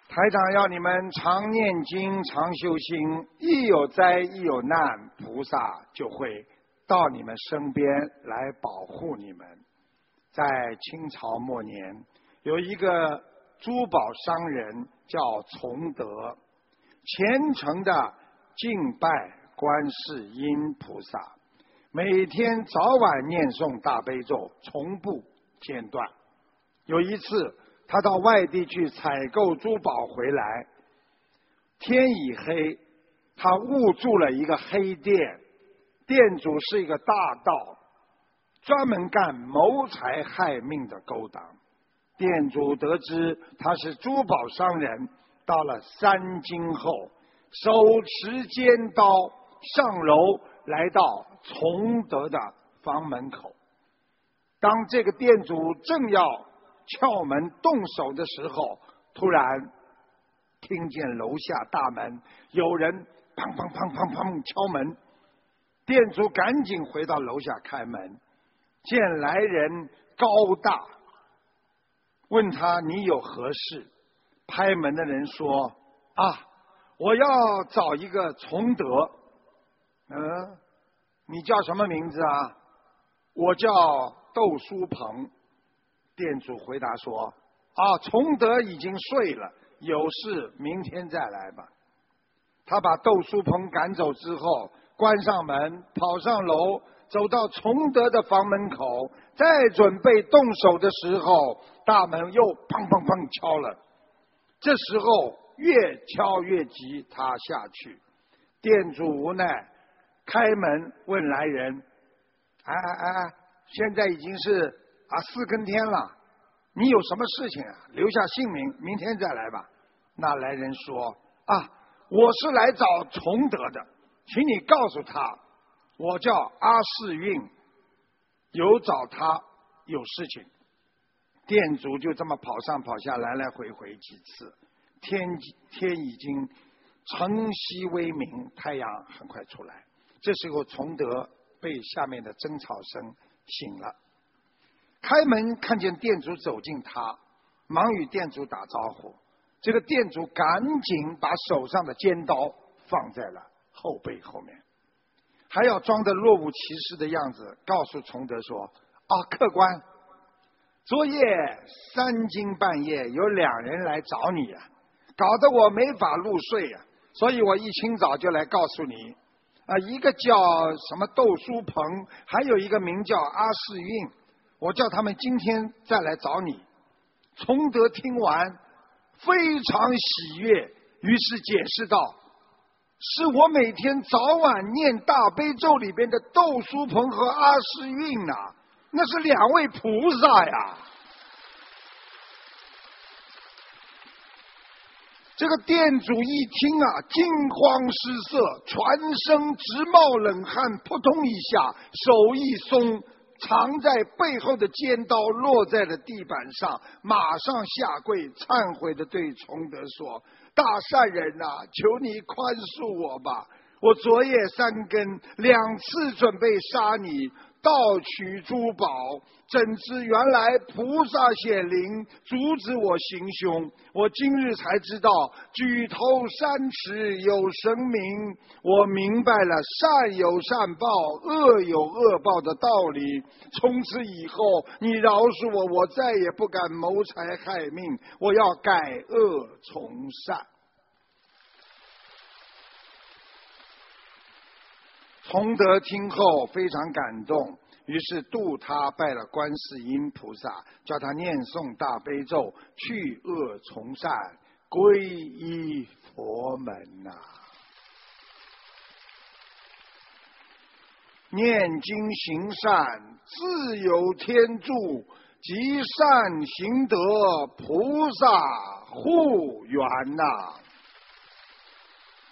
台长要你们常念经常修心，一有灾一有难，菩萨就会到你们身边来保护你们。在清朝末年，有一个珠宝商人叫崇德，虔诚的敬拜观世音菩萨，每天早晚念诵大悲咒，从不间断。有一次他到外地去采购珠宝回来，天已黑，他误住了一个黑店，店主是一个大盗，专门干谋财害命的勾当。店主得知他是珠宝商人，到了3更后，手持尖刀上楼，来到崇德的房门口。当这个店主正要撬门动手的时候，突然听见楼下大门有人砰砰砰砰砰敲门，店主赶紧回到楼下开门，见来人高大，问他你有何事？拍门的人说我要找一个崇德。你叫什么名字啊？我叫窦书鹏。店主回答说崇德已经睡了，有事明天再来吧。他把窦书鹏赶走之后，关上门，跑上楼，走到崇德的房门口，再准备动手的时候，大门又砰砰砰敲了。这时候越敲越急，他下去。店主无奈，开门问来人：现在已经是4更天了，你有什么事情啊？留下姓名，明天再来吧。那来人说我是来找崇德的，请你告诉他，我叫阿世运，有找他有事情。店主就这么跑上跑下，来来回回几次。天已经晨曦微明，太阳很快出来。这时候崇德被下面的争吵声醒了，开门看见店主走近他，忙与店主打招呼。这个店主赶紧把手上的尖刀放在了后背后面，还要装得若无其事的样子，告诉崇德说客官，昨夜3更半夜有2人来找你搞得我没法入睡所以我一清早就来告诉你一个叫什么窦书鹏，还有一个名叫阿世运，我叫他们今天再来找你。崇德听完非常喜悦，于是解释道：是我每天早晚念大悲咒里边的窦书鹏和阿世运那是2位菩萨呀。这个店主一听惊慌失色，全身直冒冷汗，扑通一下，手一松，藏在背后的尖刀落在了地板上，马上下跪忏悔地对崇德说：大善人求你宽恕我吧，我昨夜3更2次准备杀你，盗取珠宝，怎知原来菩萨显灵阻止我行凶，我今日才知道举头三尺有神明，我明白了善有善报，恶有恶报的道理。从此以后你饶恕我，我再也不敢谋财害命，我要改恶从善。崇德听后非常感动，于是度他拜了观世音菩萨，叫他念诵大悲咒，去恶从善，皈依佛门念经行善，自有天助，积善行德，菩萨护缘